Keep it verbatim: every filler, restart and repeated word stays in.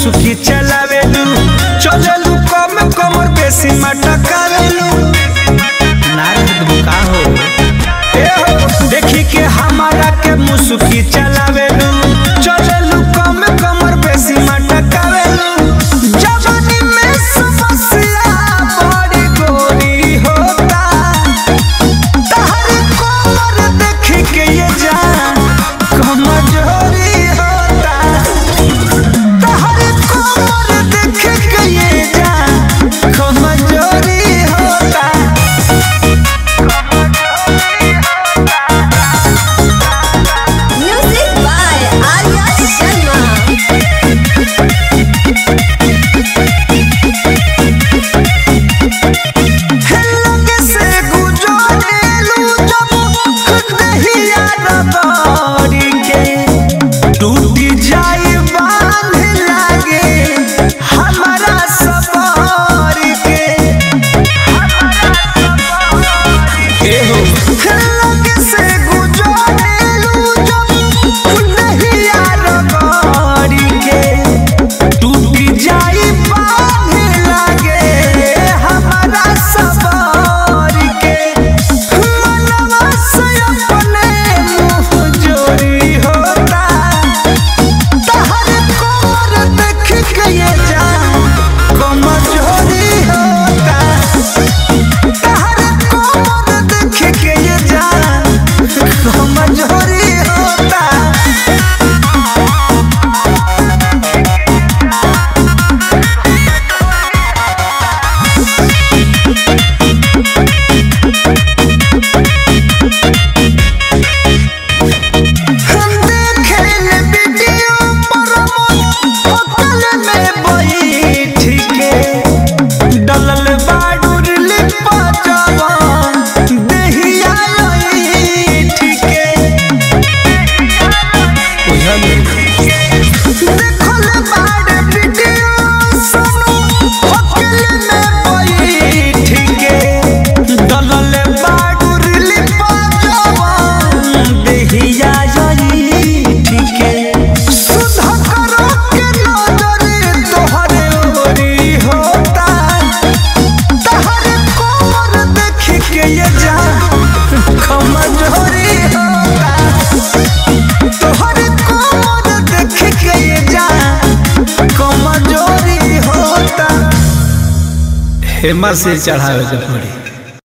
मुसुकी चलावेलू चलेलू कम कमर बेसी मटकावेलू नारद बुका हो ए हो देखी के हमारा के मुसुकी चलावेलू चलेलू कम कमर बेसी मटकावेलू जवानी में समस्या बड़ी गोरी होता तहर कोमर देखी के ये जान कमजोरी होता तहर कोमर देखी के ये जान कमजोरी होता। Music by Arya Sharma. लगे से गुजरेलू जब दहिया रबड़ी के टूटी जाई बांध लागे हमारा सबर के ए हो लगे से गुजरेलू जब दहिया रबड़ी के टूटी जाई बांध लागे हमारा सबर के मनवा से अपने मुँह जोरी होता तहर कोमर देख के ये जान कमजोरी होता तहर कोमर देख के ये जान कमजोरी होता। हम देखेल वीडियो पर होटल में बैठ के डलल बाडूर लिपा जवान देहिया ऐठ के देखल बाड वीडियो सुनो होटल में बैठ के डलल बाडूर लिपा जवान देहिया ऐठ के सुधा करो के नजर तोहरे ओरी होता तहर कोमर देख के ये जान कमजोरी होता तोहर कोमर देख के ये जान कमजोरी होता। हेमा से चढ़ावे के पड़ी।